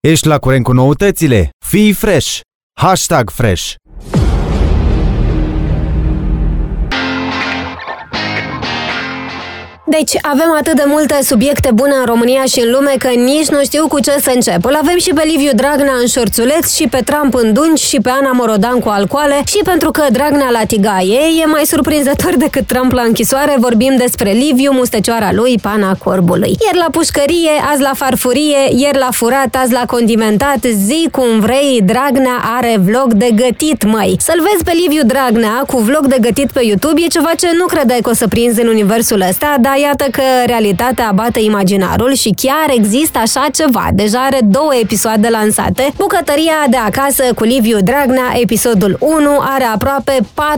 Ești la curent cu noutățile? Fii fresh! #fresh. Deci avem atât de multe subiecte bune în România și în lume că nici nu știu cu ce să încep. Îl avem și pe Liviu Dragnea în șorțuleț, și pe Trump în dungi, și pe Ana Morodan cu alcoale. Și pentru că Dragnea la tigaie e mai surprinzător decât Trump la închisoare, vorbim despre Liviu, mustăcioara lui, pana corbului. Ieri la pușcărie, azi la farfurie, ieri la furat, azi la condimentat. Zi cum vrei, Dragnea are vlog de gătit, măi. Să-l vezi pe Liviu Dragnea cu vlog de gătit pe YouTube e ceva ce nu credeai că o să prinzi în universul ăsta, dar iată că realitatea bate imaginarul și chiar există așa ceva. Deja are 2 episoade lansate. Bucătăria de acasă cu Liviu Dragnea, episodul 1, are aproape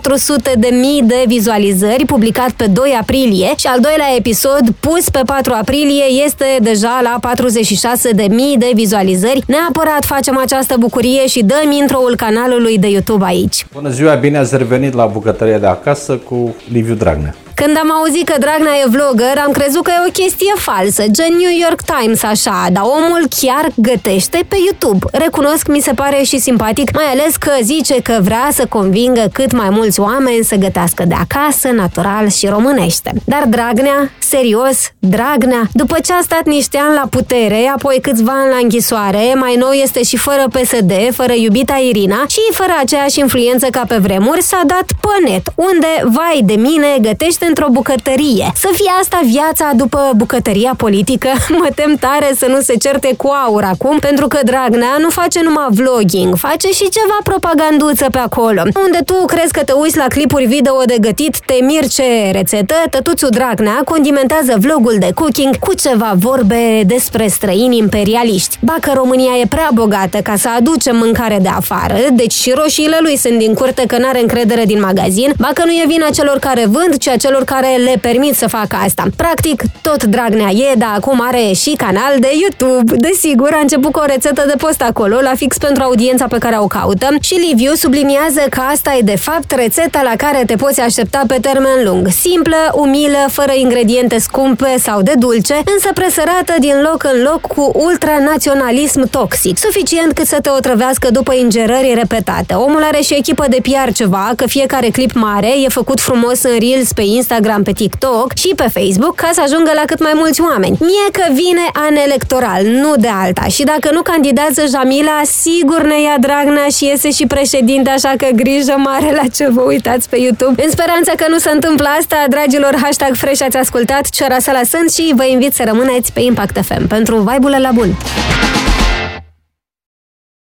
400.000 de vizualizări, publicat pe 2 aprilie, și al doilea episod, pus pe 4 aprilie, este deja la 46.000 de vizualizări. Neapărat facem această bucurie și dăm intro-ul canalului de YouTube aici. Bună ziua, bine ați revenit la Bucătăria de acasă cu Liviu Dragnea. Când am auzit că Dragnea e vlogger, am crezut că e o chestie falsă, gen New York Times așa, dar omul chiar gătește pe YouTube. Recunosc, mi se pare și simpatic, mai ales că zice că vrea să convingă cât mai mulți oameni să gătească de acasă, natural și românește. Dar Dragnea, serios, Dragnea, după ce a stat niște ani la putere, apoi câțiva ani la închisoare, mai nou este și fără PSD, fără iubita Irina și fără aceeași influență ca pe vremuri, s-a dat pe net, unde, vai de mine, gătește într-o bucătărie. Să fie asta viața după bucătăria politică? Mă tem tare să nu se certe cu Aur acum, pentru că Dragnea nu face numai vlogging, face și ceva propaganduță pe acolo. Unde tu crezi că te uiți la clipuri video de gătit, te miri ce rețetă, tătuțul Dragnea condimentează vlogul de cooking cu ceva vorbe despre străini imperialiști. Ba că România e prea bogată ca să aducem mâncare de afară, deci și roșiile lui sunt din curte că n-are încredere din magazin, ba că nu e vina celor care vând, ci a celor care le permit să facă asta. Practic, tot Dragnea e, dar acum are și canal de YouTube. Desigur, a început cu o rețetă de post acolo, la fix pentru audiența pe care o caută, și Liviu subliniază că asta e de fapt rețeta la care te poți aștepta pe termen lung. Simplă, umilă, fără ingrediente scumpe sau de dulce, însă presărată din loc în loc cu ultranaționalism toxic, suficient cât să te otrăvească după ingerări repetate. Omul are și echipă de PR ceva, că fiecare clip mare e făcut frumos în Reels pe Instagram, pe TikTok și pe Facebook ca să ajungă la cât mai mulți oameni. Mie că vine an electoral, nu de alta, și dacă nu candidează Jamila, sigur ne ia Dragnea și iese și președinte, așa că grijă mare la ce vă uitați pe YouTube. În speranța că nu se întâmplă asta, dragilor, #fresh ați ascultat, Ciora Sala sunt și vă invit să rămâneți pe Impact FM pentru vibe-ul la bun.